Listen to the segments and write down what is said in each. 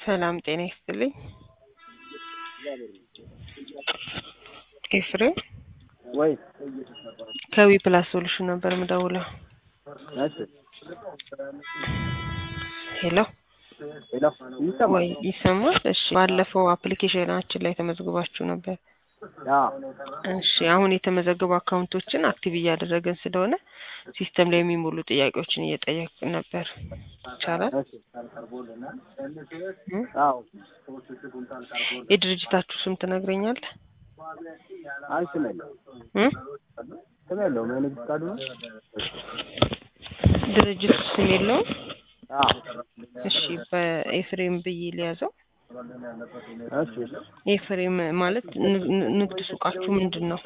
ሰላም ጤና ይስጥልኝ። ኤፍሬም ወይ ከዊ ፕላስ ሶሉሽን ነበር የምደውለው። እሺ ሄሎ ይሰማል? ወይ ይሰማል? እሺ ባለፈው አፕሊኬሽናችን ላይ ተመዝግባችሁ ነበር። እሺ አሁን የተመዘገቡ አካውንቶችን አክቲቭ እያደረግን ስለሆነ ሲስተም ላይ የሚሞሉ ጥያቄዎችን እየጠየቅን ነበር። ይቻላል? አዎ የድርጅታችሁ ስም ትነግረኛለህ? አይ ስም የለውም የንግድ ፍቃዱ ነው። ድርጅቱ ስም የለውም? አዎ እሺ በኤፍሬም ብዬ ሊያዘው። እሺ ኤፍሬም ማለት ንግድ ሱቃችሁ ምንድነው?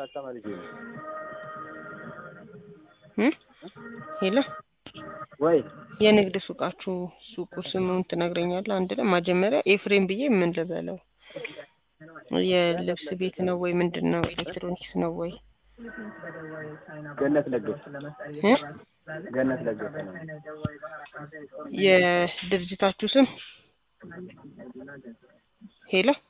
ሄሎ ወይ የንግድ ሱቃችሁ ሱቁ ስሙን ትነግረኛለህ? አንድ ላይ መጀመሪያ ኤፍሬም ብዬ ምን ልበለው? የልብስ ቤት ነው ወይ ምንድነው? ኤሌክትሮኒክስ ነው ወይ? ገነት ለገሰ ገነት ለገሰ ነው። የድርጅታችሁ ስም ሄሎ